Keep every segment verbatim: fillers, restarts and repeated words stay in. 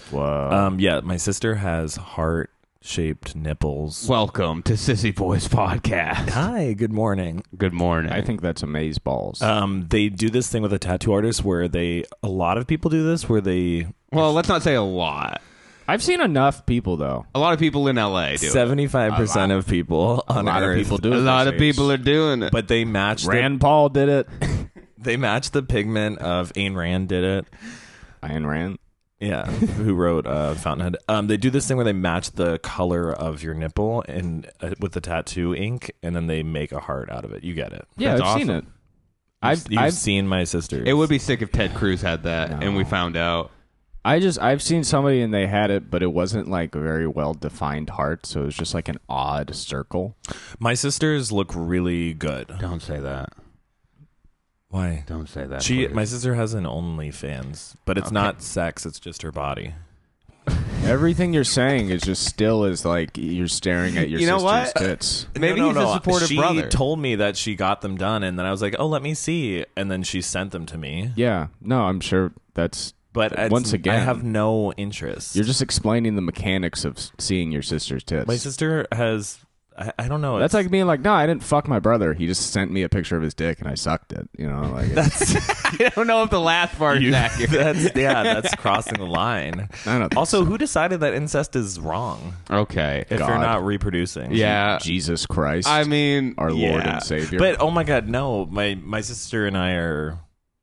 Whoa. Um, yeah, my sister has heart-shaped nipples. Welcome to Sissy Boys Podcast. Hi, good morning. Good morning. I think that's amaze balls. Um, they do this thing with a tattoo artist where they, a lot of people do this where they, Well, let's not say a lot. I've seen enough people, though. A lot of people in L A do it. sevenfive percent of people A on lot Earth, of people do A it. lot of people are doing it. but they match the, Rand Paul did it. they match the pigment of Ayn Rand did it. Ayn Rand. Yeah, who wrote uh, Fountainhead. Um, they do this thing where they match the color of your nipple and uh, with the tattoo ink, and then they make a heart out of it. You get it. Yeah, That's I've seen it. awesome. I've, You've I've seen my sister. It would be sick if Ted Cruz had that No. and we found out. I just I've seen somebody and they had it, but it wasn't like a very well defined heart, so it was just like an odd circle. My sisters look really good. Don't say that. Why? Don't say that. She, please. my sister has an OnlyFans, but it's Okay. not sex. It's just her body. Everything you're saying is just still is like you're staring at your You know sister's what? tits. Maybe No, he's no, a no. supportive she brother. told me that she got them done, and then I was like, "Oh, let me see." And then she sent them to me. Yeah, no, I'm sure that's. But it's- Once again, I have no interest. You're just explaining the mechanics of s- seeing your sister's tits. my sister has. I, I don't know. That's it's- like being like, no, I didn't fuck my brother. He just sent me a picture of his dick and I sucked it. You know, like it's, I don't know if the last part is accurate. that's yeah. That's crossing the line. I don't think Also, so. who decided that incest is wrong Okay. if God. you're not reproducing? Yeah. Jesus Christ, I mean, our Lord Yeah. and Savior. But oh my God, no! My my sister and I are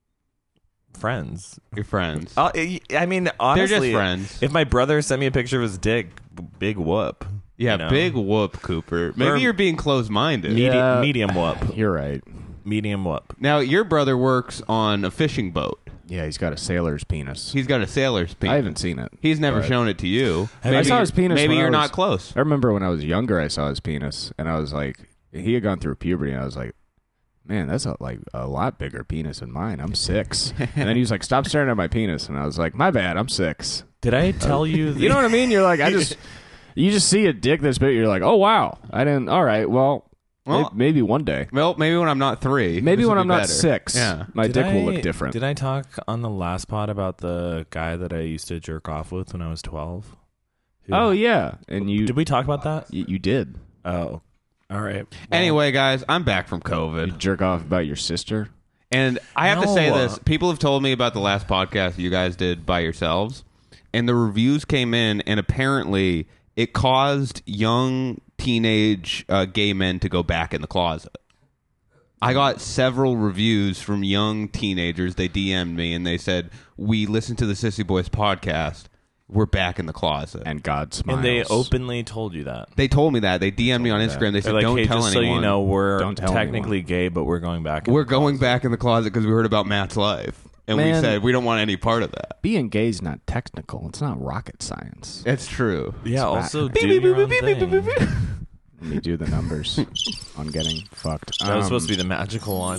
friends. your friends. Uh, I I mean, They're honestly, just friends. if my brother sent me a picture of his dick, b- big whoop. Yeah, you know? big whoop, Cooper. Maybe Or- you're being closed-minded. Medi- Yeah. medium whoop, You're right. medium whoop. Now, your brother works on a fishing boat. Yeah, he's got a sailor's penis. He's got a sailor's penis. I haven't seen it. He's never but- shown it to you. I Maybe saw his you're- penis Maybe when I you're was- not close. I remember when I was younger, I saw his penis, and I was like, he had gone through puberty, and I was like, man, that's a, like a lot bigger penis than mine. I'm six. And then he was like, stop staring at my penis, and I was like, my bad, I'm six. Did I tell you? You know what I mean? You're like, I just, you just see a dick this big, you're like, oh wow, I didn't. All right, well, Well, may- maybe one day, Well, maybe when I'm not three. maybe this when will I'm be not better. six, Yeah. my Did dick I- will look different. Did I talk on the last pod about the guy that I used to jerk off with when I was twelve? Who- Oh yeah, and you did we talk about that? you, you did Oh, all right. Well, Anyway, guys, I'm back from you COVID. jerk off about your sister. And I have to say No. this. People have told me about the last podcast you guys did by yourselves. And the reviews came in, and apparently it caused young teenage uh, gay men to go back in the closet. I got several reviews from young teenagers. They D M'd me, and they said, we listened to the Sissy Boys podcast. We're back in the closet. And God smiles. and they openly told you that. They told me that. They D M'd me on Instagram. They They're said, like, don't hey, tell just anyone. so you know, we're Don't tell technically gay, but we're going back. We're going back in the closet because we heard about Matt's life. And we Man. said, we don't want any part of that. Being gay is not technical. It's not rocket science. It's true. yeah. It's Also, back. do your own thing. Let me do the numbers on getting fucked. That was Um, supposed to be the magical one.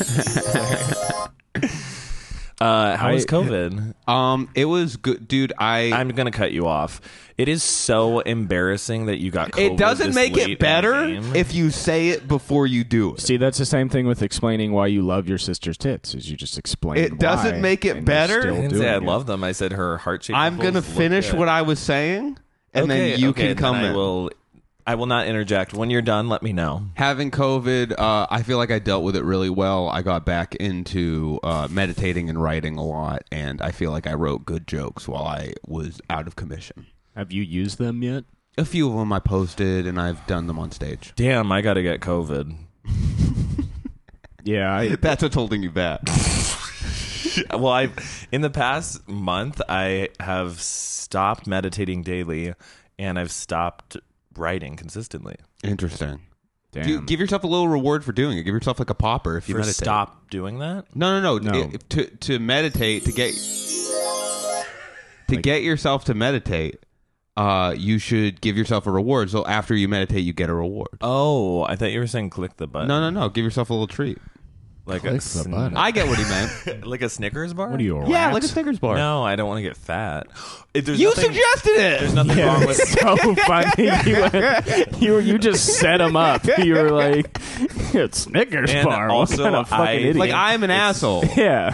uh, how was I- COVID? Um, it was good, dude. I. I'm gonna cut you off. It is so embarrassing that you got COVID it doesn't this make late it in better the game. if you say it before you do it. See, that's the same thing with explaining why you love your sister's tits. Is you just explain. It doesn't why, make it and you're better? still I didn't doing say I it. love them. I said her heart shaped. I'm gonna finish what I was saying, and okay, then you okay, can come then I in. will. I will not interject. When you're done, let me know. Having COVID, uh, I feel like I dealt with it really well. I got back into uh, meditating and writing a lot, and I feel like I wrote good jokes while I was out of commission. Have you used them yet? A few of them I posted, and I've done them on stage. Damn, I got to get COVID. Yeah, I, That's what's holding you back. Well, I in the past month I have stopped meditating daily, and I've stopped writing consistently. Interesting. damn. Do- give yourself a little reward for doing it. Give yourself like a popper if you For meditate. stop doing that. No, no, no. No. It- to to meditate to get to Like- get yourself to meditate, uh, you should give yourself a reward. So after you meditate, you get a reward. Oh, I thought you were saying click the button. No, no, no. Give yourself a little treat. like Click a the sn- button. I get what he meant. like a Snickers bar. what are you? A yeah, rat? like a Snickers bar. No, I don't want to get fat. If there's you nothing, suggested it. There's nothing Yeah, wrong with. it's so funny. You, went, you, were- you just set them up. You were like, it's Snickers And bar. also, what kind of fucking I- idiot? like I'm an It's- asshole. yeah.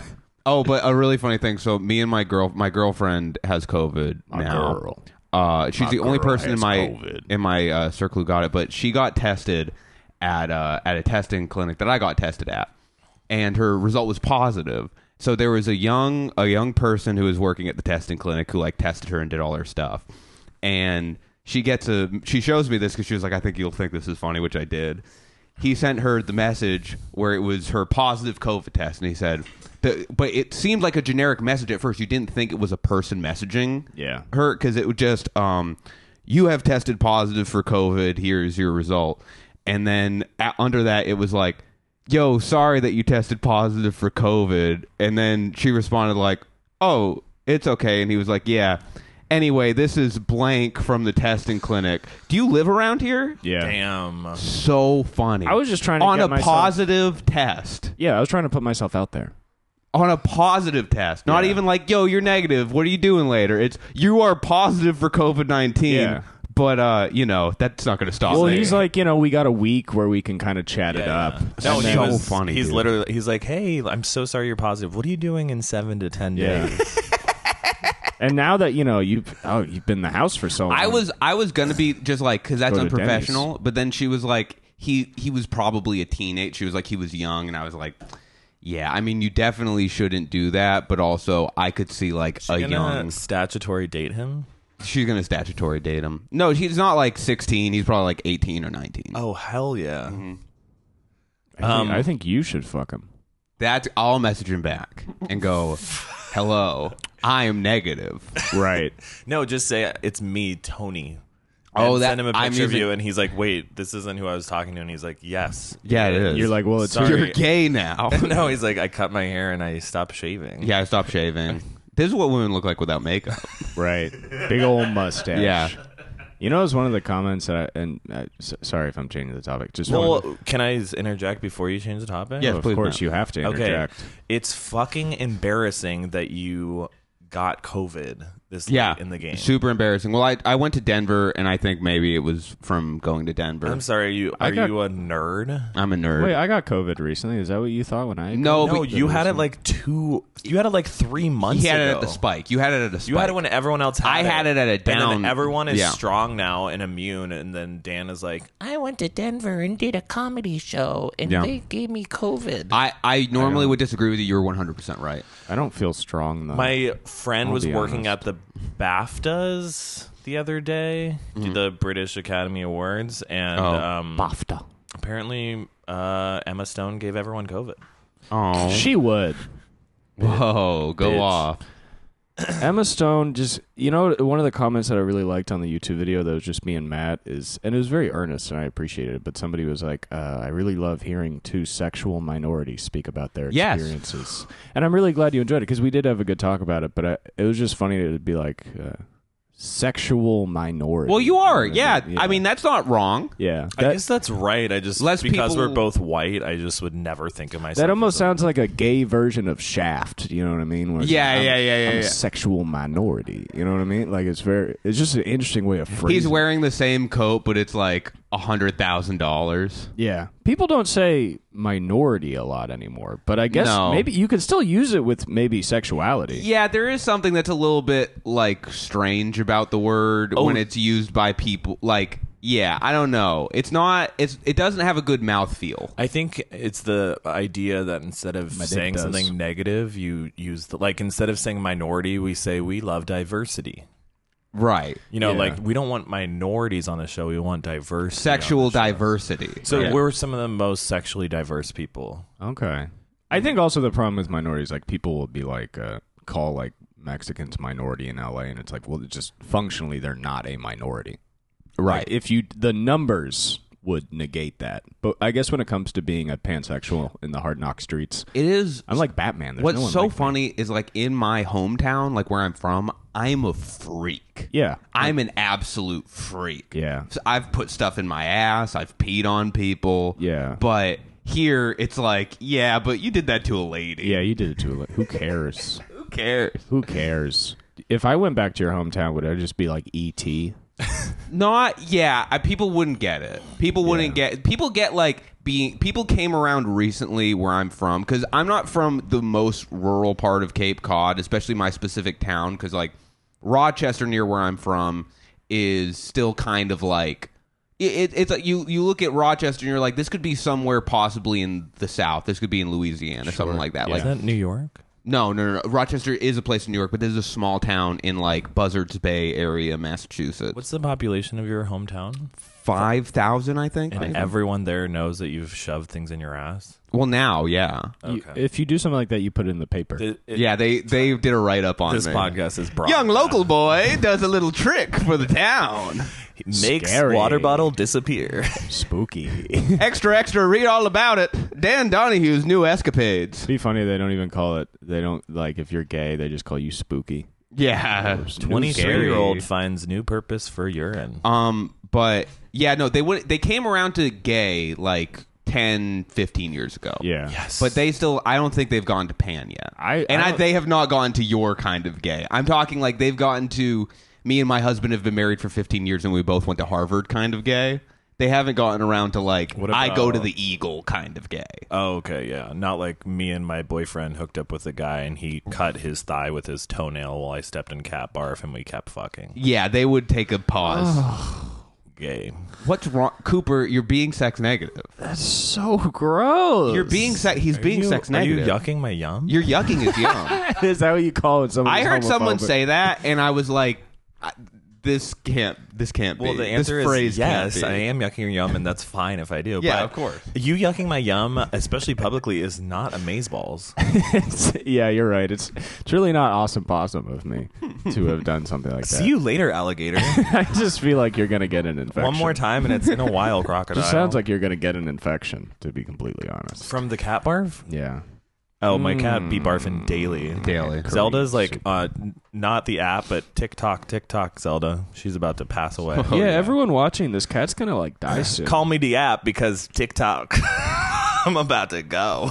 Oh, but a really funny thing. So me and my girl, my girlfriend has COVID My now. girl. Uh, she's My the only girl person in has my COVID. in my uh, circle who got it, but she got tested at uh, at a testing clinic that I got tested at, and her result was positive. So there was a young a young person who was working at the testing clinic who like tested her and did all her stuff, and she gets a she shows me this because she was like, I think you'll think this is funny, which I did. He sent her the message where it was her positive COVID test, and he said, the, but it seemed like a generic message at first. You didn't think it was a person messaging Yeah. her because it would just, um, you have tested positive for COVID. Here's your result. And then a under that, it was like, yo, sorry that you tested positive for COVID. And then she responded like, oh, it's okay. And he was like, yeah. Anyway, this is blank from the testing clinic. Do you live around here? Yeah. Damn. So funny. I was just trying to on get a myself- positive test. Yeah, I was trying to put myself out there. On a positive test. Not Yeah. even like, yo, you're negative. What are you doing later? It's you are positive for COVID nineteen. Yeah. But uh, you know, that's not going to stop Well, me. he's like, you know, we got a week where we can kind of chat it Yeah, up. yeah. No, And he then- was So funny, He's dude. literally. He's like, hey, I'm so sorry you're positive. What are you doing in seven to ten Yeah. days? And now that you know you've oh you've been in the house for so long. I was I was gonna be just like because that's Go to unprofessional. But then she was like he he was probably a teenage. She was like he was young, and I was like, yeah. I mean, you definitely shouldn't do that. But also, I could see like She a gonna young. statutory date him. She's gonna statutory date him. No, he's not like sixteen. He's probably like eighteen or nineteen. Oh hell yeah! Mm-hmm. I think, Um, I think you should fuck him. That's I'll message him back and go, hello, I am negative. Right. No, just say it's me, Tony. Oh, And that- send him a I'm picture of using- you, and he's like, "Wait, this isn't who I was talking to." And he's like, "Yes." Yeah, it is. You're like, well, it's Sorry. You're gay now. No, he's like, "I cut my hair and I stopped shaving." Yeah, I stopped shaving. This is what women look like without makeup. right. Big old mustache. Yeah. You know, it was one of the comments that I, and uh, s- sorry if I'm changing the topic. Just one of the- Well, can I interject before you change the topic? Yes, of please, course Matt. you have to Okay. interject. It's fucking embarrassing that you got COVID this Yeah, late in the game. super embarrassing. Well, I I went to Denver, and I think maybe it was from going to Denver. I'm sorry. Are you I are got- you a nerd? I'm a nerd. Wait, I got COVID recently. Is that what you thought when I? had No, COVID? No, but- you had it like two. You had it like three months. he had ago. it at the spike. You had it at a spike. You had it when everyone else had I it. had it at a And down- then everyone is yeah. strong now and immune. And then Dan is like, I went to Denver and did a comedy show, and Yeah. they gave me COVID. I, I normally would disagree with you. You're one hundred percent right. I don't feel strong though. my friend I'll was be working honest. at the BAFTAs the other day, the British Academy Awards, and Oh. um, BAFTA. apparently uh, Emma Stone gave everyone COVID. Oh, She would. whoa, go Bitch. off. Emma Stone just, you know, one of the comments that I really liked on the YouTube video that was just me and Matt is, and it was very earnest and I appreciated it, but somebody was like, uh, I really love hearing two sexual minorities speak about their Yes. experiences. And I'm really glad you enjoyed it because we did have a good talk about it, but I, it was just funny to be like, uh, sexual minority. Well, you are. know, Yeah. yeah. I mean, that's not wrong. yeah. I That, guess that's right. I just Less because people- we're both white, I just would never think of myself. that almost as a- sounds like a gay version of Shaft. You know what I mean? Where it's Yeah, like, I'm- yeah, yeah, yeah, I'm a yeah. sexual minority. You know what I mean? Like it's very. It's just an interesting way of phrasing. He's wearing the same coat, but it's like a hundred thousand dollars. Yeah. People don't say minority a lot anymore, but I guess No. maybe you can still use it with maybe sexuality. Yeah, there is something that's a little bit like strange about the word Oh. when it's used by people. Like, yeah, I don't know. It's not. It's. It doesn't have a good mouthfeel. I think it's the idea that instead of My dick saying does. something negative, you use the like instead of saying minority, we say we love diversity. Right. You know, Yeah. like we don't want minorities on the show; we want diversity. Sexual on the show. diversity. So Yeah. we're some of the most sexually diverse people. Okay. I think also the problem with minorities, like people will be like, uh, call like Mexicans minority in L A, and it's like, well, it's just functionally they're not a minority. Right. Like, if you, the numbers would negate that. But I guess when it comes to being a pansexual in the hard knock streets, It is. I'm like Batman. There's What's no one so like me. funny is like in my hometown, like where I'm from, I'm a freak. Yeah. I'm an absolute freak. Yeah. So I've put stuff in my ass. I've peed on people. Yeah. But here it's like, yeah, but you did that to a lady. Yeah, you did it to a Who cares? Who cares? Who cares? If I went back to your hometown, would I just be like E T? Not yeah. I, people wouldn't get it. People wouldn't Yeah. get. People get like being. People came around recently where I'm from because I'm not from the most rural part of Cape Cod, especially my specific town. Because like Rochester, near where I'm from, is still kind of like it, it, it's like you you look at Rochester and you're like, this could be somewhere possibly in the South. This could be in Louisiana, something like that. Yeah. Is Like that New York? no, no, no, no. Rochester is a place in New York, but this is a small town in like Buzzards Bay area, Massachusetts. What's the population of your hometown? Five thousand, I think. And everyone there knows that you've shoved things in your ass. Well, now, yeah, You- Okay. if you do something like that, you put it in the paper. It- it- yeah. They they did a write up on This me. podcast is brought. Young local boy does a little trick for the town. Makes Scary. water bottle disappear. Spooky. Extra, extra. Read all about it. Dan Donahue's new escapades. It'd be funny they don't even call it. They don't like if you're gay, they just call you spooky. Yeah, twenty-three-year-old finds new purpose for urine. Um, but yeah, no, they would. They came around to gay like ten, fifteen years ago. Yeah. Yes. But they still, I don't think they've gone to pan yet. I- and I I don't- they have not gone to your kind of gay. I'm talking like they've gotten to me and my husband have been married for fifteen years and we both went to Harvard kind of gay. They haven't gotten around to like What I go to about- the Eagle kind of gay. Oh, okay, yeah. Not like me and my boyfriend hooked up with a guy and he cut his thigh with his toenail while I stepped in cat barf and we kept fucking. Yeah, they would take a pause. Gay. What's wrong, Cooper? You're being sex negative. That's so gross. You're being sex. He's being You- sex Are you negative. yucking my yum? You're yucking his yum. Is that what you call it? I heard someone say that, and I was like, I, "This can't. This can't Well, be." the answer this is phrase yes. Can't be. I am yucking your yum, and that's fine if I do. Yeah, but of course. You yucking my yum, especially publicly, is not amazeballs. Yeah, you're right. It's it's really not awesome possum of me to have done something like that. See you later, alligator. I just feel like you're gonna get an infection. One more time, and it's in a while, crocodile. Just sounds like you're gonna get an infection. To be completely honest. from the cat barf. Yeah. Oh, my cat be barfing daily. Daily. Zelda's like uh, n- not the app, but TikTok, TikTok. Zelda, she's about to pass away. yeah, everyone watching this cat's gonna like die soon. Call me the app because TikTok. I'm about to go.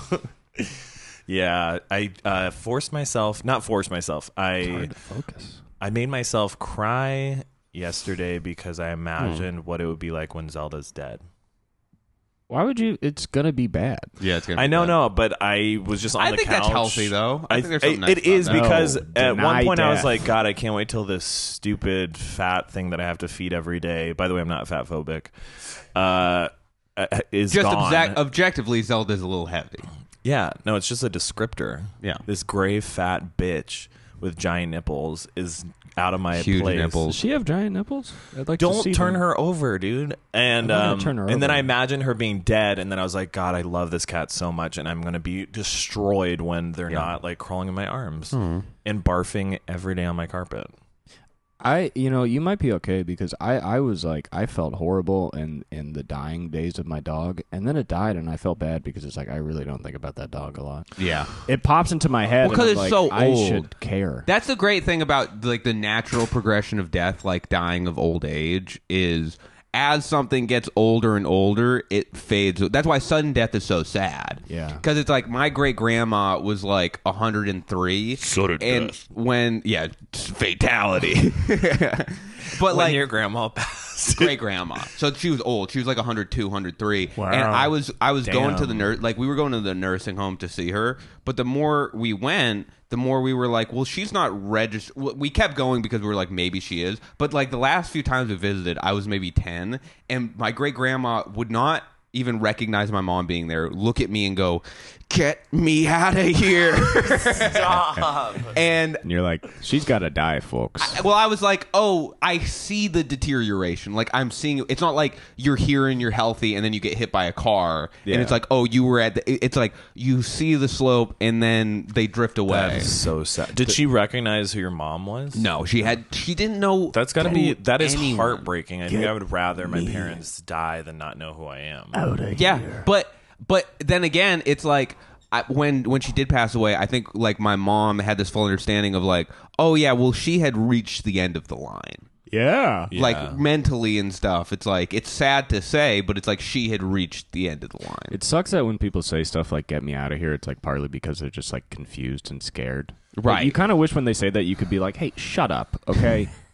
Yeah, I uh, forced myself. Not forced myself. I Hard to focus. I made myself cry yesterday because I imagined what it would be like when Zelda's dead. Why would you? It's gonna be bad. Yeah, it's gonna. I be know, bad. no, but I was just on I the think couch. that's healthy, though. I, I, think there's it- something nice it is about that. because No, at one deny point I was death. like, God, I can't wait till this stupid fat thing that I have to feed every day. By the way, I'm not fat phobic. Uh, uh, is just gone. obje- objectively, Zelda's a little heavy. Yeah, no, it's just a descriptor. Yeah. This gray fat bitch with giant nipples is out of my Huge place. nipples. Does she have giant nipples? I'd like to Don't see turn them. her over, dude. And I'm not gonna um, turn her and then over. I imagined her being dead, and then I was like, God, I love this cat so much, and I'm gonna be destroyed when they're not like crawling in my arms Hmm. and barfing every day on my carpet. I, you know, you might be okay because I, I was like, I felt horrible in, in the dying days of my dog, and then it died, and I felt bad because it's like I really don't think about that dog a lot. Yeah. It pops into my head. Well, 'cause and I'm it's like, so I old. should care. That's the great thing about like the natural progression of death, like dying of old age, is as something gets older and older, it fades. That's why sudden death is so sad. Yeah. Because it's like my great grandma was like one hundred three. Sudden and death. when, yeah, fatality. But When like your grandma passed, great grandma. So she was old. She was like one hundred two, one hundred three. Wow. And I was I was going to Damn. the nurse like we were going to the nursing home to see her, but the more we went, the more we were like, well, she's not registered. We kept going because we were like, maybe she is. But like the last few times we visited, I was maybe ten, and my great grandma would not even recognize my mom being there, look at me and go, get me out of here. And And you're like, she's got to die, folks. well, I was like, oh, I see the deterioration. Like, I'm seeing it's not like you're here and you're healthy and then you get hit by a car. Yeah. And it's like, oh, you were at the, it's like you see the slope and then they drift away. that is so sad. Did she recognize who your mom was? No, she had, she didn't know. That's got to be, who that is anyone- heartbreaking. I think I would rather my parents die than not know who I am. Yeah, but but then again, it's like I, when when she did pass away, I think like my mom had this full understanding of like, oh yeah, well she had reached the end of the line. Yeah. Yeah. Like mentally and stuff. It's like it's sad to say, but it's like she had reached the end of the line. It sucks that when people say stuff like "get me out of here," it's like partly because they're just like confused and scared. Like, Right. you kind of wish when they say that you could be like, "Hey, shut up, okay?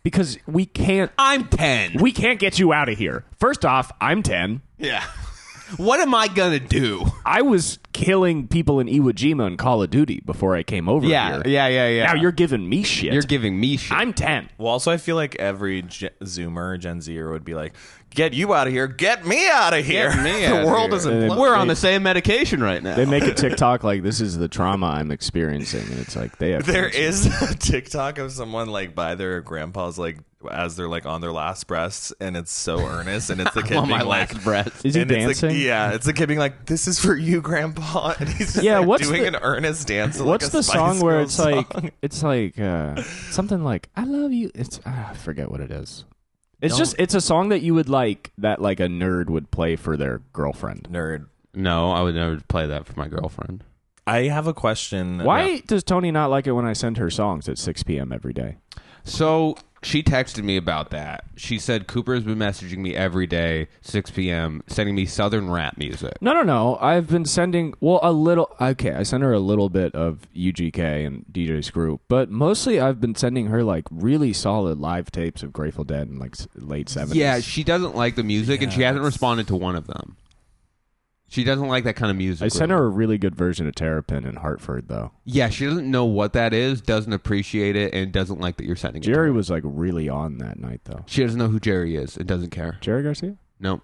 because we can't. I'm ten. We can't get you out of here. First off, I'm ten. Yeah. What am I gonna do? I was killing people in Iwo Jima in Call of Duty before I came over Yeah, here. yeah, yeah, yeah. Now you're giving me shit. You're giving me shit. I'm ten. Well, also, I feel like every Gen- Zoomer, Gen Zer would be like, "Get you out of here! Get me out of here! Get me the outta world here." is And imploding." We're on the same medication right now. They make a TikTok like, this is the trauma I'm experiencing. And it's like, they have There cancer. is a TikTok of someone like by their grandpa's like as they're like on their last breaths, and it's so earnest, and it's the kid on being my like, last breath. Is he and it's dancing? Like, yeah, it's the kid being like, "This is for you, Grandpa," and he's just Yeah, like, what's doing the- an earnest dance. to, What's like, a the Spice song where Girls it's like, song. it's like uh, something like, I love you. It's, uh, I forget what it is. It's Don't- just, it's a song that you would like, that like a nerd would play for their girlfriend. nerd? No, I would never play that for my girlfriend. I have a question. Why about- does Tony not like it when I send her songs at six p.m. every day? So she texted me about that. She said Cooper has been messaging me every day, six p.m., sending me southern rap music. No, no, no. I've been sending, well, a little, okay, I sent her a little bit of U G K and D J Screw, but mostly I've been sending her like really solid live tapes of Grateful Dead in like s- late seventies. Yeah, she doesn't like the music, and she Yeah, hasn't it's- responded to one of them. She doesn't like that kind of music. I sent really. her a really good version of Terrapin in Hartford, though. Yeah, she doesn't know what that is, doesn't appreciate it, and doesn't like that you're sending it. to Jerry her. was like really on that night, though. She doesn't know who Jerry is and doesn't care. Jerry Garcia? No,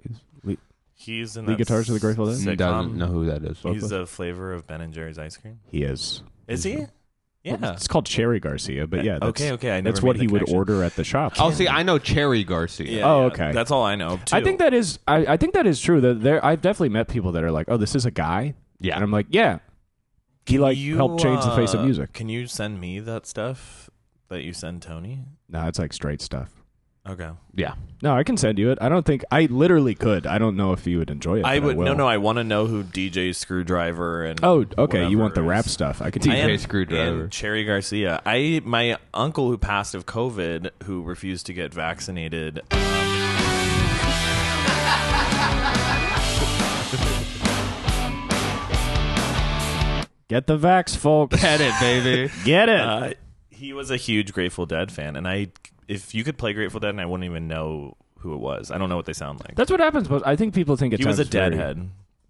He's in Lead that guitars of the Grateful Dead? sitcom. doesn't know who that is. He's the flavor of Ben and Jerry's ice cream. He is. Is he? Yeah. It's called Cherry Garcia, but yeah. That's, Okay, okay, I never that's what made he the would connection. order at the shop. Oh, see, I know Cherry Garcia. Yeah, Oh, yeah. okay. That's all I know. Too. I think that is. I, I think that is true. That there, I've definitely met people that are like, "Oh, this is a guy." Yeah. and I'm like, "Yeah." He like You, helped change the face of uh, music. Can you send me that stuff that you send Tony? No, it's like straight stuff. Okay. Yeah. No, I can send you it. I don't think I literally could. I don't know if you would enjoy it. I but would will. no no. I want to know who D J Screwdriver and Oh, okay. You whatever want the rap is. stuff? I could D J see. I am- Screwdriver. and Cherry Garcia. I my uncle who passed of COVID, who refused to get vaccinated. Get the vax, folks. Get it, baby. Get it. Uh, he was a huge Grateful Dead fan, and I, if you could play Grateful Dead, and I wouldn't even know who it was. I don't know what they sound like. That's what happens. But I think people think it He was a sounds very- deadhead,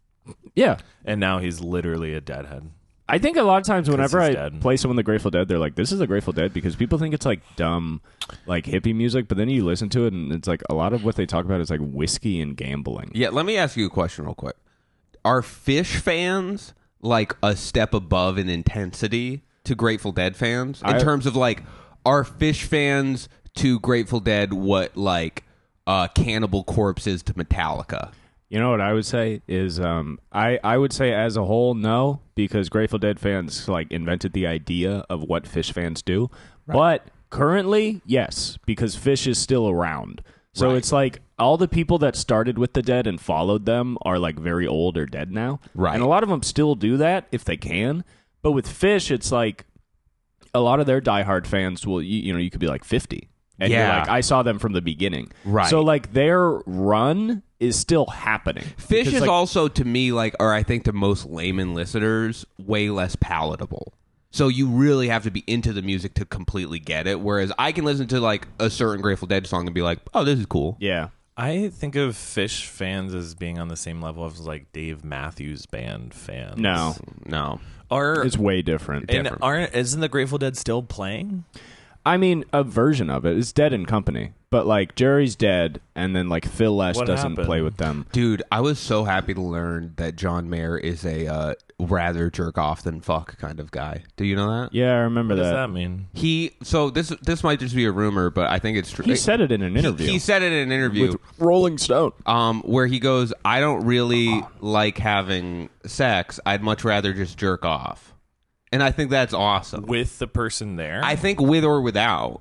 Yeah. and now he's literally a deadhead. I think a lot of times whenever he's I dead. play someone the Grateful Dead, they're like, "This is a Grateful Dead," because people think it's like dumb, like hippie music. But then you listen to it, and it's like a lot of what they talk about is like whiskey and gambling. Yeah, let me ask you a question real quick. Are Fish fans like a step above in intensity to Grateful Dead fans? In I- terms of like, are Fish fans to Grateful Dead what like uh, Cannibal Corpse is to Metallica? You know what I would say is, um, I I would say as a whole, no, because Grateful Dead fans like invented the idea of what Fish fans do. But currently, yes, because Fish is still around. So Right. it's like all the people that started with the Dead and followed them are like very old or dead now. Right. And a lot of them still do that if they can. But with Fish, it's like a lot of their diehard fans will, you, you know, you could be like fifty. And you're Yeah. like, I saw them from the beginning. Right. So like their run is still happening. Fish Because, is like, also to me like, or I think to most layman listeners, way less palatable. So you really have to be into the music to completely get it. Whereas I can listen to like a certain Grateful Dead song and be like, oh, this is cool. Yeah. I think of Fish fans as being on the same level as like Dave Matthews Band fans. No. No. Are It's way different. and different. aren't isn't the Grateful Dead still playing? I mean, a version of it is Dead and Company, but like Jerry's dead, and then like Phil Lesh What doesn't happened? play with them. Dude, I was so happy to learn that John Mayer is a uh, rather jerk off than fuck kind of guy. Do you know that? Yeah, I remember What does that. that mean? He so this this might just be a rumor, but I think it's true. He said it in an interview. He said it in an interview with Rolling Stone. um, where he goes, "I don't really like having sex. I'd much rather just jerk off," and I think that's awesome. With the person there? I think with or without.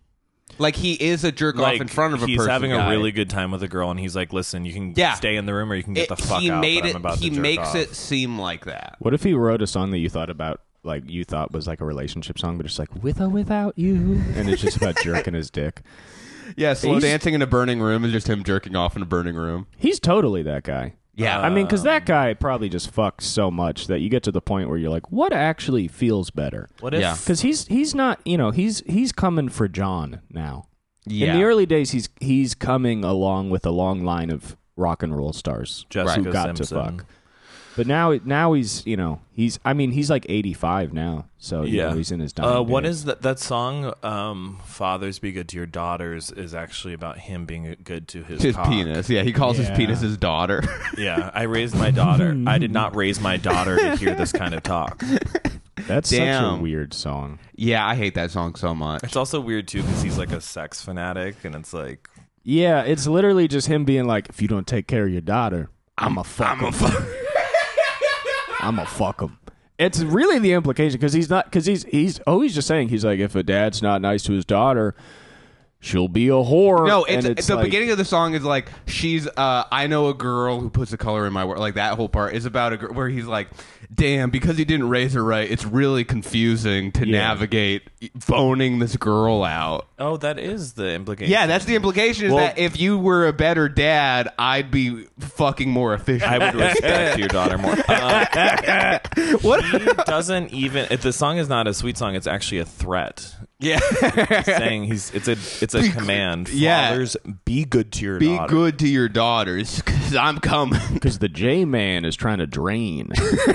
Like he is a jerk like off in front of a he's person. having guy. a really good time with a girl, and he's like, "Listen, you can Yeah. stay in the room, or you can get It- the fuck he out." made but it. I'm about He to jerk makes off. it seem like that. What if he wrote a song that you thought about, like you thought was like a relationship song, but it's like with or without you, and it's just about jerking his dick? Yeah, slow He's- dancing in a burning room is just him jerking off in a burning room. He's totally that guy. Yeah. I mean, because that guy probably just fucked so much that you get to the point where you're like, what actually feels better? What if? Yeah. Because he's he's not, you know, he's he's coming for John now. Yeah. In the early days, he's he's coming along with a long line of rock and roll stars Jessica who got Simpson. to fuck. But now, now he's, you know, he's. I mean, he's like eighty-five now, so you Yeah. know, he's in his dying Uh, what days. is that? That song, um, "Fathers Be Good to Your Daughters," is actually about him being good to his his cock. penis. Yeah, he calls Yeah. his penis his daughter. Yeah, I raised my daughter. I did not raise my daughter to hear this kind of talk. That's such a Damn. weird song. Yeah, I hate that song so much. It's also weird too because he's like a sex fanatic, and it's like, Yeah, it's literally just him being like, if you don't take care of your daughter, I'm a fuck him. I'm a fuck him. It's really the implication because he's not because he's he's always just saying he's like, if a dad's not nice to his daughter, she'll be a whore. No, And it's, the like- beginning of the song is like she's. Uh, I know a girl who puts the color in my world. Like that whole part is about a girl where he's like, "Damn, because he didn't raise her right, it's really confusing to Yeah. navigate boning this girl out." oh, that is the implication. Yeah, that's the implication. Is Well- that if you were a better dad, I'd be fucking more efficient. I would respect your daughter more. Um, What? he doesn't even. If the song is not a sweet song, it's actually a threat. Yeah, He's saying he's it's a it's a Be- command. yeah. Fathers, be good to your be daughter. good to your daughters because I'm coming. because the J man is trying to drain.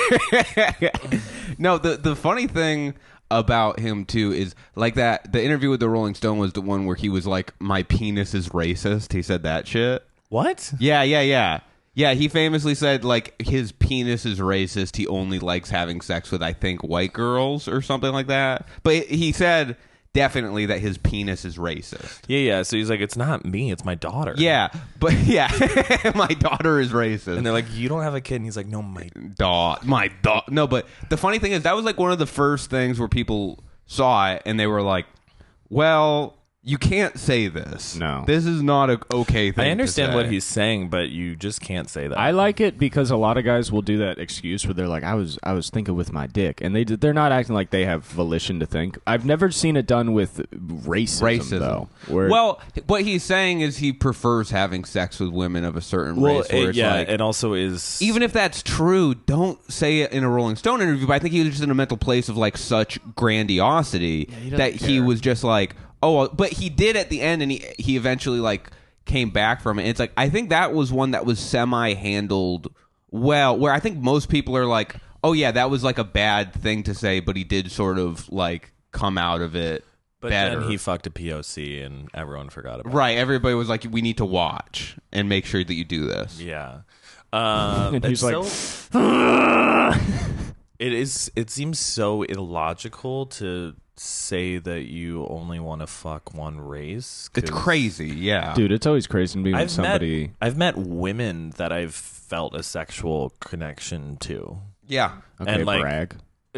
No, the the funny thing about him too is like that the interview with the Rolling Stone was the one where he was like, "My penis is racist." He said that shit. What? Yeah, yeah, yeah. Yeah, he famously said like his penis is racist. He only likes having sex with, I think, white girls or something like that. But he said definitely that his penis is racist. Yeah, yeah. So he's like, it's not me, it's my daughter. Yeah, but yeah, my daughter is racist. And they're like, you don't have a kid, and he's like, no, my. dog, my dog. No, but the funny thing is that was like one of the first things where people saw it and they were like, well, you can't say this. No. This is not a okay thing. I understand to what say. he's saying, but you just can't say that. I like it because a lot of guys will do that excuse where they're like, "I was, I was thinking with my dick," and they they're not acting like they have volition to think. I've never seen it done with racism, racism. though. Where, Well, what he's saying is he prefers having sex with women of a certain well, race. Where it, it's yeah, like, it also is. even if that's true, don't say it in a Rolling Stone interview. But I think he was just in a mental place of like such grandiosity that he was just like, oh, well, but he did at the end, and he he eventually like came back from it. It's like I think that was one that was semi handled well, where I think most people are like, oh yeah, that was like a bad thing to say, but he did sort of like come out of it but better. then he fucked a P O C, and everyone forgot about Right, everybody was like, we need to watch and make sure that you do this. it. Yeah. Um, And he's it's like, so- it is. It seems so illogical to say that you only want to fuck one race. It's 'cause crazy, yeah. dude, it's always crazy to me when I've somebody. met I've met women that I've felt a sexual connection to, Yeah. Okay, and, like, brag.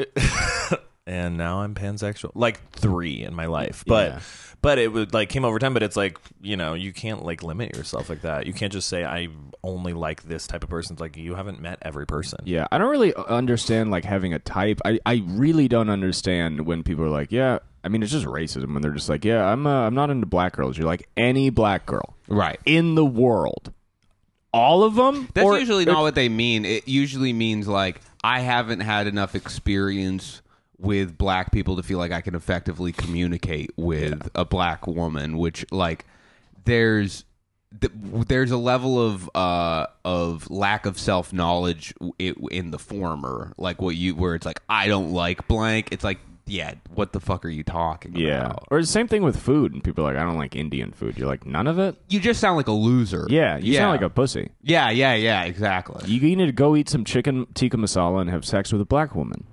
and now I'm pansexual. Like three in my life, but Yeah. but it would like came over time. But it's like, you know, you can't like limit yourself like that. You can't just say I only like this type of person. It's like you haven't met every person. Yeah, I don't really understand like having a type. I, I really don't understand when people are like, yeah. I mean, it's just racism when they're just like, yeah, I'm uh, I'm not into black girls. You're like any black girl, Right. in the world, all of them. That's Or- usually not what they mean. It usually means like I haven't had enough experience with black people to feel like I can effectively communicate with a black woman, which like there's th- there's a level of uh of lack of self-knowledge w- in the former, like what you where it's like I don't like blank. It's like, yeah, what the fuck are you talking Yeah, about? or the same thing with food. And people are like, I don't like Indian food. You're like, none of it. You just sound like a loser. Yeah, you yeah. sound like a pussy. Yeah, yeah, yeah, exactly. You, you need to go eat some chicken tikka masala and have sex with a black woman.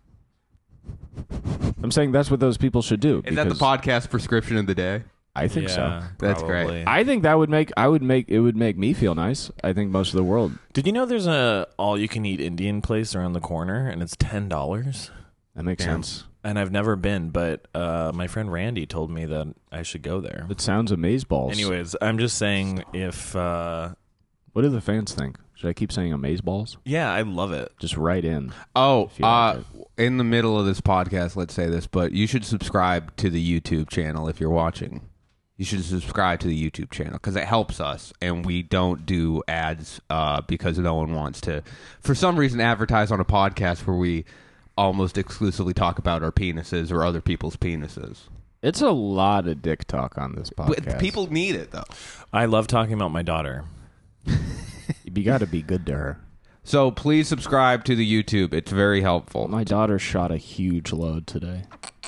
I'm saying that's what those people should do. Is that the because podcast prescription of the day? I think so. Yeah, That's great. probably. I think that would make I would make it would make me feel nice. I think most of the world. Did you know there's a all you can eat Indian place around the corner, and it's ten dollars? That makes Damn. sense. And I've never been, but uh, my friend Randy told me that I should go there. It sounds amazeballs. Anyways, I'm just saying if uh, what do the fans think? Should I keep saying amazeballs? yeah, I love it. Just write in. Oh, If you like uh, in the middle of this podcast, let's say this, but you should subscribe to the YouTube channel if you're watching. you should subscribe to the YouTube channel because it helps us, and we don't do ads uh, because no one wants to, for some reason, advertise on a podcast where we almost exclusively talk about our penises or other people's penises. It's a lot of dick talk on this podcast. But people need it, though. I love talking about my daughter. You got to be good to her. So please subscribe to the YouTube. It's very helpful. My daughter shot a huge load today.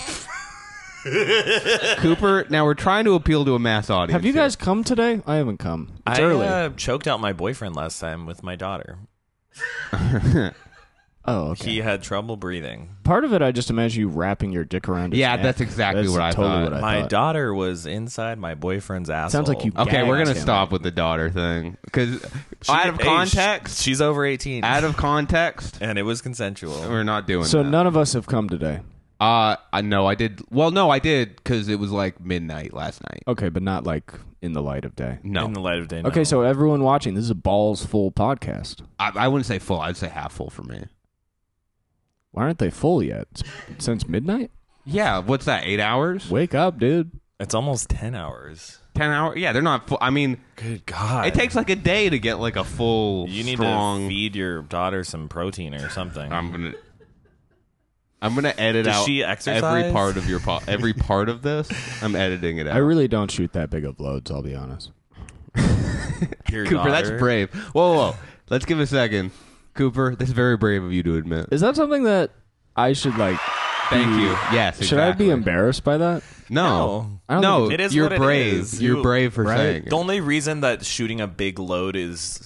Cooper, now we're trying to appeal to a mass audience. Have you here. guys come today? I haven't come. It's I early. uh, choked out my boyfriend last time with my daughter. Oh, okay. He had trouble breathing. Part of it, I just imagine you wrapping your dick around his Yeah, neck. that's exactly That's what I totally thought. What I My thought. daughter was inside my boyfriend's asshole. Sounds like you- Okay, we're Gags gonna him. stop with the daughter thing because She- out of hey, context, sh- she's over eighteen. out of context, and it was consensual. we're not doing So that. none of us have come today. Uh, I know I did. Well, no, I did because it was like midnight last night. Okay, but not like in the light of day. No, In the light of day. No. Okay, so everyone watching, this is a balls full podcast. I, I wouldn't say full. I'd say half full for me. Why aren't they full yet? It's since midnight? Yeah, what's that? Eight hours? Wake up, dude. it's almost ten hours. Ten hours? Yeah, they're not full. I mean, Good God. it takes like a day to get like a full. You need strong, to feed your daughter some protein or something. I'm gonna. I'm gonna edit Does out she every exercise? part of your po- every part of this. I'm editing it out. I really don't shoot that big of loads, I'll be honest. Your Cooper, that's daughter- brave. Whoa, whoa, whoa. Let's give a second. Cooper, that's very brave of you to admit. Is that something that I should like Thank be- you. Yes, Should I exactly. be embarrassed by that? No. No. I don't No, think It is you're what it brave. is. You're You- brave for right? saying it. The only reason that shooting a big load is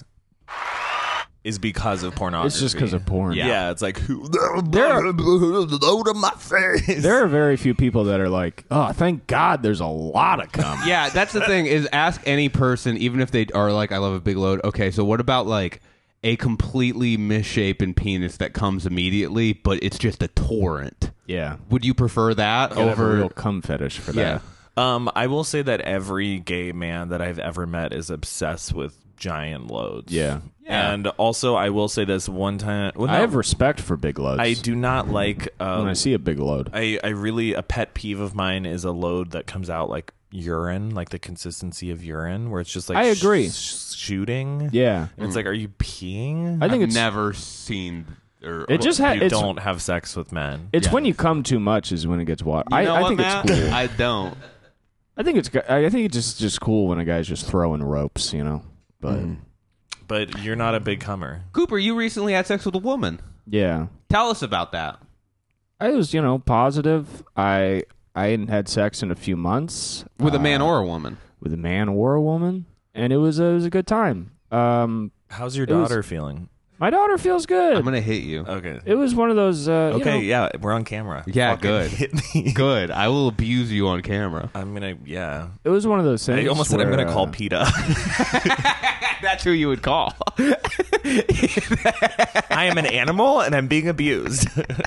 is because of pornography. It's just because of porn. Yeah, it's like who There are- load on my face. There are very few people that are like, oh, thank God there's a lot of cum. Yeah, that's the thing is ask any person, even if they are like, I love a big load. Okay, so what about like a completely misshapen penis that comes immediately, but it's just a torrent? Yeah. Would you prefer that I have a over? real cum fetish for Yeah. that. Um, I will say that every gay man that I've ever met is obsessed with giant loads. Yeah. Yeah. And also, I will say this one time. Well, I no, have respect for big loads. I do not like. Um, when I see a big load. I, I really a pet peeve of mine is a load that comes out like urine, like the consistency of urine, where it's just like I agree. sh- shooting. Yeah. And it's like, are you peeing? I think I've it's never seen. Or, it just ha- you it's don't have sex with men. it's Yeah. when you come too much is when it gets water. You I, know I what, think Matt? it's cool. I don't. I think it's go- I think it's just just cool when a guy's just throwing ropes, you know. But But you're not a big comer. Cooper, you recently had sex with a woman. yeah, Tell us about that. I was you know positive. I I hadn't had sex in a few months With a man uh, or a woman. with a man or a woman, and it was a, it was a good time. Um, How's your It was- daughter feeling? my daughter feels good. I'm gonna hit you. Okay. it was one of those. Uh, you Okay, know, yeah, we're on camera. Yeah, Fucking good. Hit me. Good. I will abuse you on camera. I'm gonna, yeah. it was one of those things. I almost said I'm where, gonna call uh, PETA. That's who you would call. I am an animal and I'm being abused.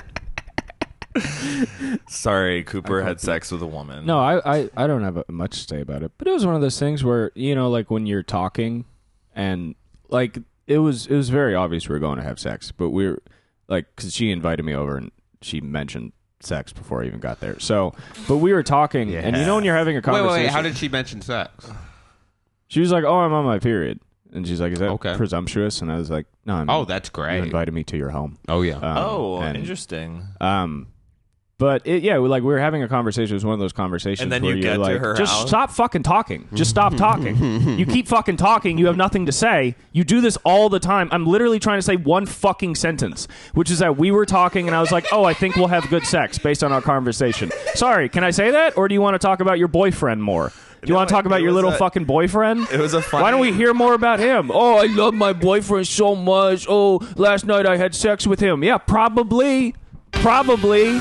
Sorry, Cooper had sex with a woman. No, I, I, I don't have uh, much to say about it, but it was one of those things where you know, like when you're talking, and like it was it was very obvious we were going to have sex, but we were like because she invited me over and she mentioned sex before I even got there. So, but we were talking, and you know when you're having a Wait, conversation, wait, wait. How did she mention sex? she was like, "Oh, I'm on my period," and she's like, "Is that Okay. presumptuous?" And I was like, "No, I'm, Oh, that's you great. invited me to your home." Oh, yeah. Um, Oh, and, interesting. Um, but it, yeah, we, like we were having a conversation. It was one of those conversations. And then where you you're get to like, her just house? stop fucking talking. Just stop talking. You keep fucking talking. You have nothing to say. You do this all the time. I'm literally trying to say one fucking sentence, which is that we were talking, and I was like, "Oh, I think we'll have good sex based on our conversation." Sorry, can I say that, or do you want to talk about your boyfriend more? Do you No, want to talk it- about it your was little a- fucking boyfriend? It was a funny. Why don't we hear more about him? Oh, I love my boyfriend so much. Oh, last night I had sex with him. Yeah, probably. Probably.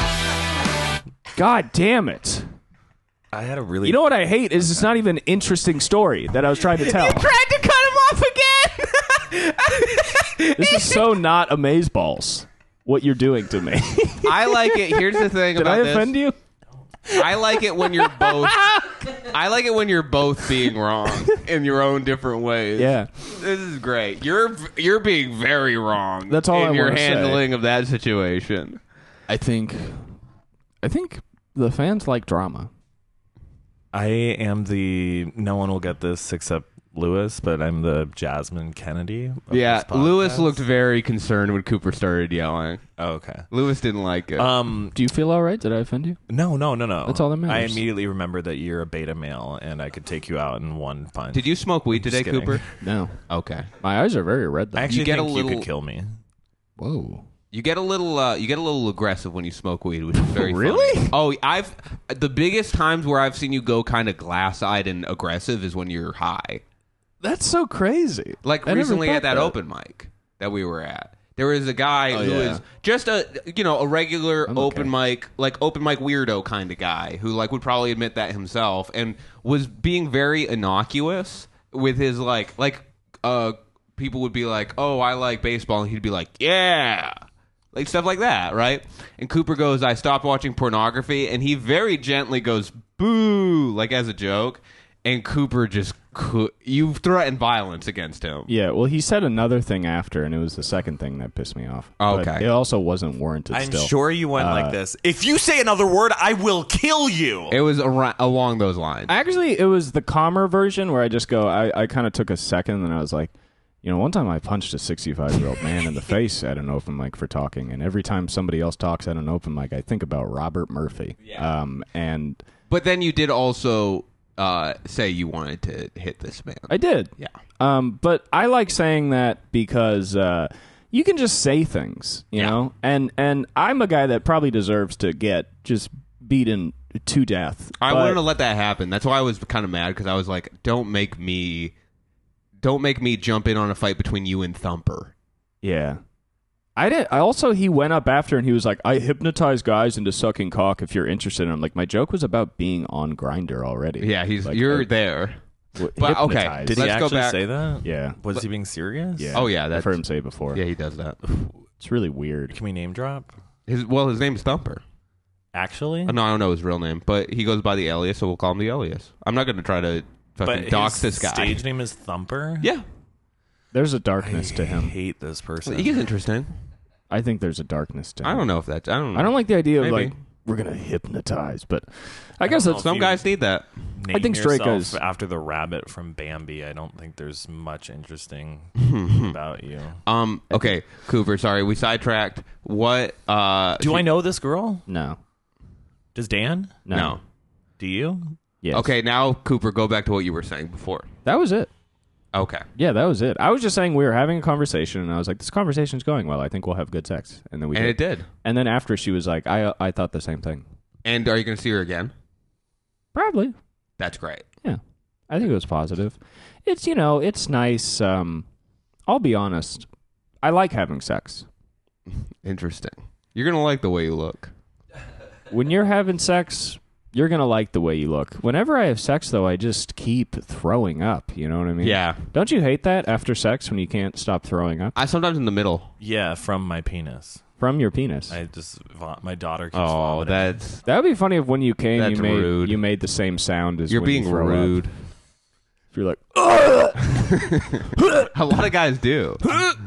God damn it. I had a really. You know what I hate is it's not even an interesting story that I was trying to tell. Tried to cut him off again. This is so not amazeballs, what you're doing to me. I like it. Here's the thing Did about I this. offend you? I like it when you're both. I like it when you're both being wrong in your own different ways. Yeah. This is great. You're you're being very wrong. That's all in I your wanna say. handling of that situation. I think I think the fans like drama. I am the. No one will get this except Lewis, but I'm the Jasmine Kennedy. Of Yeah, this podcast. Lewis looked very concerned when Cooper started yelling. Oh, okay. Lewis didn't like it. Um. Do you feel all right? Did I offend you? No, no, no, no. That's all that I matters. immediately remembered that you're a beta male, and I could take you out in one punch. Did you smoke weed Just today, kidding. Cooper? No. Okay. My eyes are very red, though. I actually You get a think little- you could kill me. Whoa. You get a little, uh, you get a little aggressive when you smoke weed, which is very Really? funny. Oh, I've the biggest times where I've seen you go kind of glass-eyed and aggressive is when you're high. That's so crazy. Like I never recently thought at that, open mic that we were at. There was a guy Oh, who yeah. was just a you know a regular I'm open okay. mic like open mic weirdo kind of guy who like would probably admit that himself and was being very innocuous with his like like uh people would be like, oh, I like baseball, and he'd be like, yeah, like stuff like that, right? And Cooper goes, I stopped watching pornography, and he very gently goes, boo, like as a joke, and Cooper just could, you threatened violence against him. Yeah, well, he said another thing after, and it was the second thing that pissed me off. Oh, But okay. it also wasn't warranted I'm still. sure you went Uh, like this. If you say another word, I will kill you. It was ar- along those lines. Actually, it was the calmer version where I just go, I, I kind of took a second, and I was like, you know, one time I punched a sixty-five-year-old man in the face at an open mic for talking, and every time somebody else talks at an open mic, I think about Robert Murphy. Yeah. Um, and But then you did also uh, say you wanted to hit this man. I did. Yeah. Um, but I like saying that because uh, you can just say things, you Yeah. know? And and I'm a guy that probably deserves to get just beaten to death. I But- wanted to let that happen. That's why I was kind of mad because I was like, don't make me, don't make me jump in on a fight between you and Thumper. Yeah. I did. I also, he went up after and he was like, I hypnotize guys into sucking cock if you're interested. And I'm like, my joke was about being on Grindr already. Yeah, he's Like, you're I- there. w- But, okay, hypnotized. Did Let's he go actually back- say that? Yeah. Was he being serious? Yeah. Oh, yeah, I've that's- heard him say it before. Yeah, he does that. It's really weird. Can we name drop? His well, his name's Thumper. Actually? Uh, No, I don't know his real name, but he goes by the alias, so we'll call him the alias. I'm not going to try to fucking But dox his this guy. stage name is Thumper? Yeah, There's a darkness to I him. hate this person. he's interesting. I think there's a darkness to him. I don't know if that's. I don't. know. I don't like the idea of Maybe. like, we're going to hypnotize, but I I guess don't that's know Some you- guys need that. Name I think straight yourself guys- after the rabbit from Bambi. I don't think there's much interesting about you. Um. Okay, Cooper. Sorry, we sidetracked. What? Uh. Do I know this girl? no. Does Dan? No. No. Do you? Yes. Okay, now Cooper, go back to what you were saying before. That was it. Okay. Yeah, that was it. I was just saying we were having a conversation, and I was like, "This conversation's going well. I think we'll have good sex." And then we And did. it did. And then after, she was like, "I I thought the same thing." And are you going to see her again? Probably. That's great. Yeah, I think it was positive. It's you know, it's nice. Um, I'll be honest. I like having sex. Interesting. You're going to like the way you look. When you're having sex, you're gonna like the way you look. Whenever I have sex, though, I just keep throwing up. You know what I mean? Yeah. Don't you hate that after sex when you can't stop throwing up I sometimes in the middle. Yeah, from my penis. from your penis? I just vom- my daughter keeps Oh, vomiting. that's That would be funny if when you came, That's you made rude. you made the same sound as you're when being you throw rude. Up. If you're like, A lot of guys do.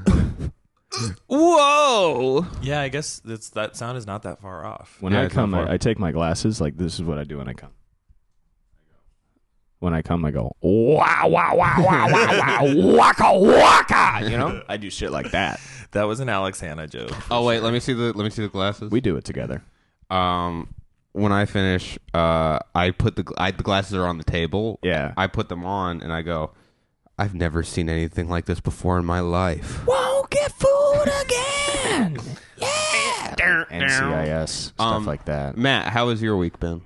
Whoa. Yeah, I guess that's that sound is not that far off. when Yeah, I it's not come, far. I, I take my glasses. Like this is what I do when I come. When I come, I go wow wow wow wow wow wow waka waka. You know, I do shit like that. That was an Alex Hanna joke. Oh wait, let me see the let me see the glasses. We do it together. um when I finish, uh I put the I, the glasses are on the table. Yeah. I put them on and I go, I've never seen anything like this before in my life. Won't get fooled again. Yeah. N C I S stuff Um, like that. Matt, how has your week been?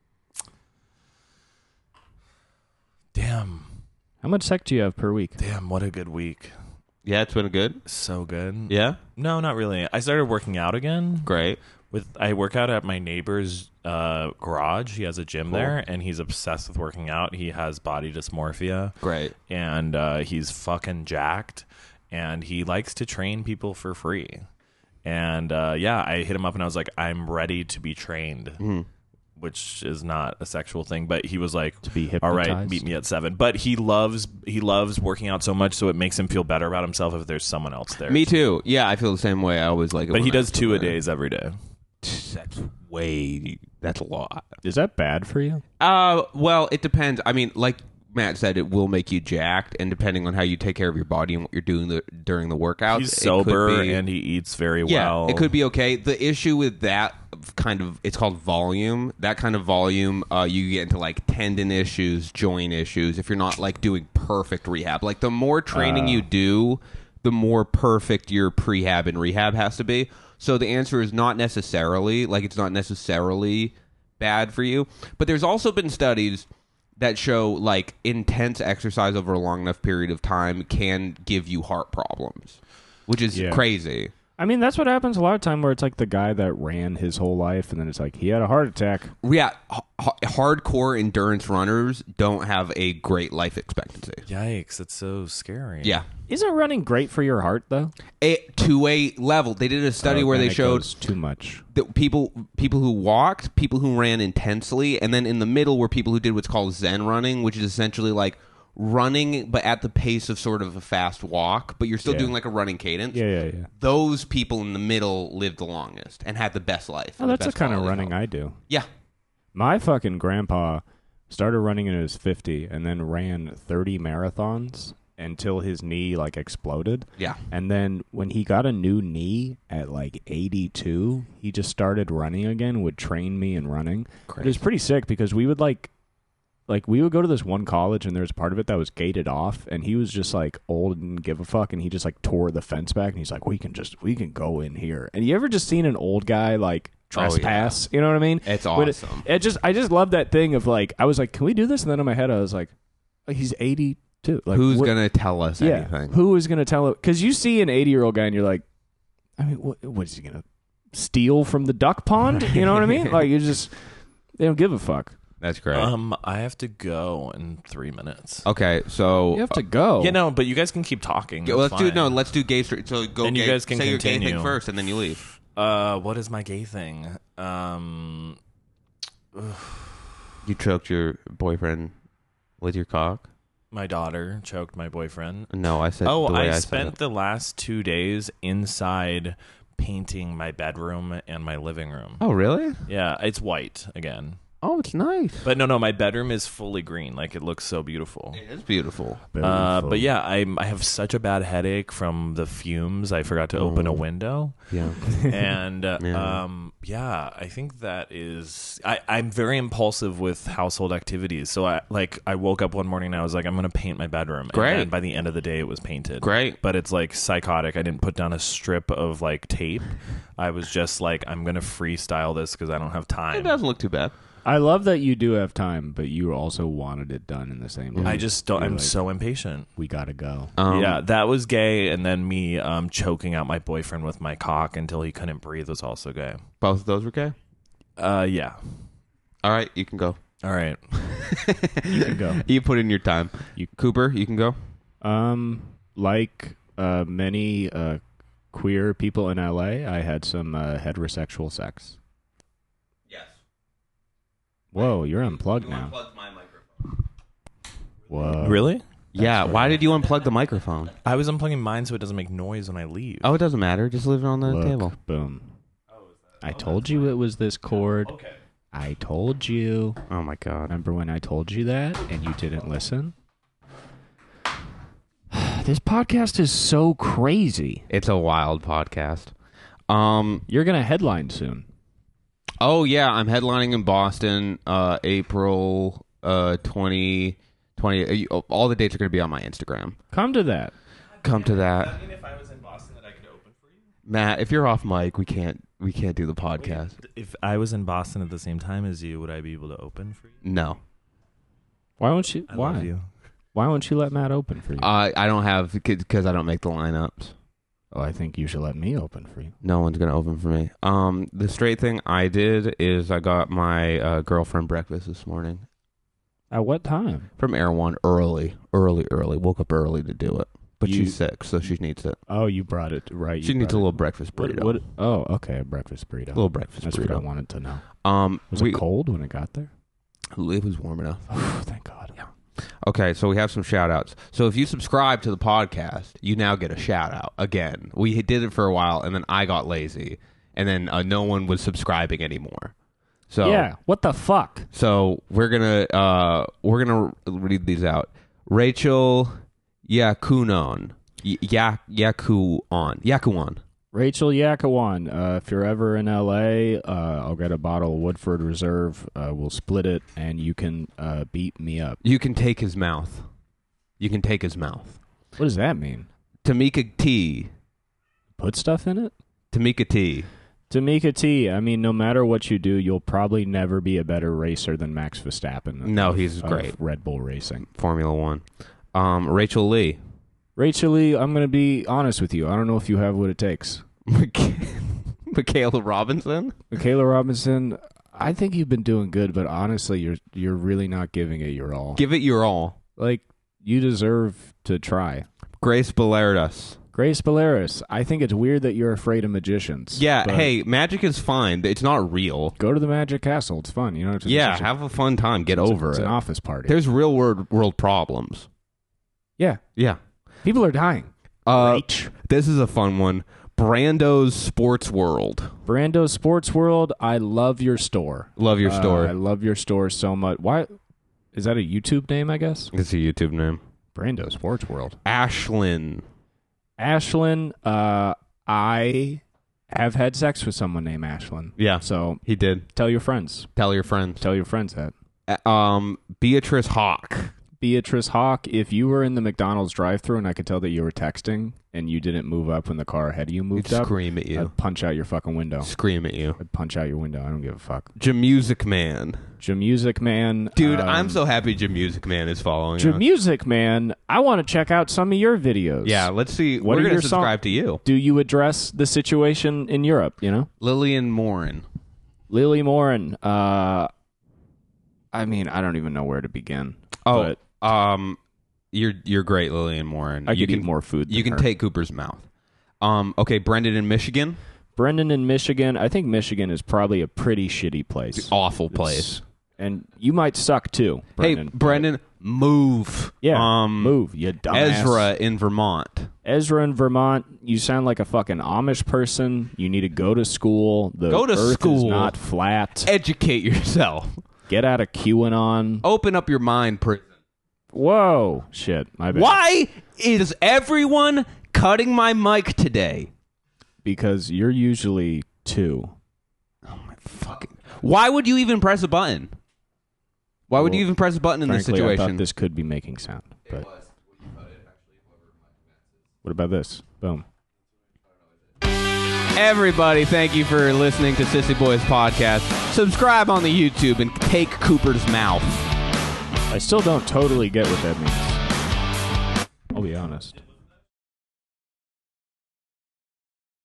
Damn. How much sex do you have per week? Damn, what a good week. Yeah, it's been good. So good. Yeah? No, not really. I started working out again. Great. With I work out at my neighbor's uh, garage. He has a gym Cool. there, and he's obsessed with working out. He has body dysmorphia, Great. and uh, he's fucking jacked, and he likes to train people for free. And uh, yeah, I hit him up, and I was like, "I'm ready to be trained," Mm-hmm. which is not a sexual thing. But he was like, To be all right, hypnotized? meet me at seven. But he loves he loves working out so much, so it makes him feel better about himself if there's someone else there. Me too. Yeah, I feel the same way. I always like it. But when he I does have two a somebody. days every day. that's that's way that's a lot. Is that bad for you? Uh, well, it depends. I mean, like Matt said, it will make you jacked, and depending on how you take care of your body and what you're doing the, during the workouts, He's it could sober be- and he eats very yeah, well. it could be okay. The issue with that kind of, it's called volume. That kind of volume, uh, you get into like tendon issues, joint issues. If you're not like doing perfect rehab, like the more training Uh. you do, the more perfect your prehab and rehab has to be. So the answer is not necessarily, like it's not necessarily bad for you. But there's also been studies that show like intense exercise over a long enough period of time can give you heart problems, which is Yeah. crazy. I mean, that's what happens a lot of time where it's like the guy that ran his whole life and then it's like he had a heart attack. Yeah, h- h- hardcore endurance runners don't have a great life expectancy. Yikes! It's so scary. Yeah. Isn't running great for your heart though? A, to a level. They did a study Oh, where then they it showed goes too much. that people people who walked, people who ran intensely, and then in the middle were people who did what's called Zen running, which is essentially like running but at the pace of sort of a fast walk, but you're still Yeah. doing like a running cadence. Yeah, yeah, yeah. Those people in the middle lived the longest and had the best life. Oh, and that's the best kind of quality running health. I do. Yeah. My fucking grandpa started running when he was fifty and then ran thirty marathons until his knee like exploded. Yeah. And then when he got a new knee at like eighty-two, he just started running again, would train me in running. It was pretty sick because we would like like we would go to this one college and there was part of it that was gated off and he was just like old and didn't give a fuck and he just like tore the fence back and he's like, we can just we can go in here. And you ever just seen an old guy like trespass? You know what I mean? It's But it- awesome. It, just I just love that thing of like I was like, can we do this? And then in my head I was like, oh, he's eighty-two. Like Who's what- going to tell us yeah, anything? who is gonna tell it? Because you see an eighty-year-old guy and you're like, I mean, what, what is he gonna steal from the duck pond? You know what I mean? Like you just they don't give a fuck. That's great. Um, I have to go in three minutes. okay, so You have to go. You know, but you guys can keep talking. Yeah, well, let's That's do fine. no. Let's do gay street. So go. Then gay, you guys can say your gay continue. thing first, and then you leave. Uh, what is my gay thing? Um, You choked your boyfriend with your cock. my daughter choked my boyfriend. No, I said. Oh, the way I I, spent said the last two days inside painting my bedroom and my living room. it. Oh, really? Yeah, it's white again. Oh, it's nice. But no, no, my bedroom is fully green. Like it looks so beautiful. It is beautiful. Uh, but yeah, I I have such a bad headache from the fumes. I forgot to open a window, Yeah. and uh, Yeah. um, yeah, I think that is. I I'm very impulsive with household activities. So I like I woke up one morning and I was like, I'm gonna paint my bedroom. Great. And then by the end of the day, it was painted. Great. But it's like psychotic. I didn't put down a strip of like tape. I was just like, I'm gonna freestyle this because I don't have It time. doesn't look too bad. I love that you do have time, but you also wanted it done in the same time. I just don't. You're I'm like, so impatient. we gotta go. Um, Yeah, that was gay, and then me um, choking out my boyfriend with my cock until he couldn't breathe was also gay. Both of those were gay. Uh, yeah. All right, you can go. All right. You can go. You put in your time. You- Cooper, you can go. Um, like uh, many uh, queer people in L A, I had some uh, heterosexual sex. Yes. Whoa, you're unplugged now. my microphone. Whoa. Really? Yeah. Why did you unplug the microphone? I was unplugging mine so it doesn't make noise when I leave. Oh, it doesn't matter. Just leave it on the Look, table. boom. I told you it was this cord. Okay. I told you. Oh my god. Remember when I told you that and you didn't listen? This podcast is so crazy. It's a wild podcast. Um. You're going to headline soon. Oh yeah, I'm headlining in Boston, uh, April uh twenty twenty. Uh, all the dates are going to be on my Instagram. Come to that. Come to that, I mean, if I was in Boston, that I could open for you. Matt. If you're off mic, we can't we can't do the podcast. If I was in Boston at the same time as you, would I be able to open for you? No, Why won't you? I why? love you. Why won't you let Matt open for you? I I don't have because I don't make the lineups. oh, I think you should let me open for you. No one's gonna open for me. Um, the straight thing I did is I got my uh, girlfriend breakfast this morning At what time? from Air One early, early, early. Woke up early to do it, but You- she's sick, so she needs it. Oh, you brought it right. She you needs a brought little it. breakfast What, burrito. what, oh, okay, a breakfast burrito. A little breakfast That's what I burrito. wanted to know. Um, Was we, it cold when it got there? it was warm enough. Oh, thank God. Okay, so we have some shout outs. So if you subscribe to the podcast, you now get a shout out again. We did it for a while and then I got lazy and then uh, no one was subscribing anymore. So Yeah, what the fuck? So we're gonna uh, we're gonna read these out. Rachel Yakunon, y- ya- Yakuon, Yakuon. Rachel Yakawan, uh, if you're ever in L A, uh, I'll get a bottle of Woodford Reserve. Uh, we'll split it, and you can uh, beat me up. You can take his mouth. You can take his mouth. What does that mean? Tamika T. Put stuff in it? Tamika T. Tamika T, I mean, no matter what you do, you'll probably never be a better racer than Max Verstappen. No, of- he's of great. Red Bull Racing. Formula One. Um, Rachel Lee. Rachel Lee, I'm going to be honest with you. I don't know if you have what it takes. Michaela Robinson. Michaela Robinson, I think you've been doing good, but honestly, you're you're really not giving it your all. Give it your all. Like, you deserve to try. Grace Balerdas. Grace Balearis, I think it's weird that you're afraid of magicians. Yeah, but hey, magic is fine. It's not real. go to the Magic Castle. It's fun. You know, it's Yeah, it's a- have a fun time. Get it's a- over it's it. an office party. There's real world world problems. yeah, Yeah. people are dying. Uh, Rach. This is a fun one. Brando's Sports World. Brando Sports World, I love your store. Love your Uh, store. I love your store so much. Why is that a YouTube name? I guess It's a YouTube name. Brando Sports World. Ashlyn. Ashlyn, uh, I have had sex with someone named Ashlyn. Yeah, So he did. tell your friends. Tell your friends. Tell your friends that. Uh, Um, Beatrice Hawk. Beatrice Hawk, if you were in the McDonald's drive-thru and I could tell that you were texting and you didn't move up when the car ahead of you moved I'd up, scream at you. I'd punch out your fucking window. Scream at you. I'd punch out your window. I don't give a fuck. Jamusic Man. Jamusic Man. Dude, um, I'm so happy Jamusic Man is following us. Jamusic Man, I want to check out some of your videos. Yeah, let's see. What We're are going to your subscribe song- to you. Do you address the situation in Europe, you know? Lillian Morin. Lily Morin, uh, I mean, I don't even know where to begin. Oh, but um, you're you're great, Lillian Morin. I you could can eat more food You than can her. take Cooper's mouth. Um, okay, Brendan in Michigan. Brendan in Michigan. I think Michigan is probably a pretty shitty place. Awful It's- place. And you might suck too, Brendan. Hey, Brendan, move. Yeah, um, move, you dumbass. Ezra in Vermont. Ezra in Vermont, you sound like a fucking Amish person. You need to go to school. The Go to earth school. is not flat. Educate yourself. Get out of QAnon. Open up your mind, prison. Whoa. Shit, my bad. Why is everyone cutting my mic today? Because you're usually two. Fucking. Why would you even press a button? Why would Well, you even press a button in this Frankly, I situation? thought this could be making sound. But what about this? Boom. Everybody, thank you for listening to Sissy Boys Podcast. Subscribe on the YouTube and take Cooper's mouth. I still don't totally get what that means. I'll be honest.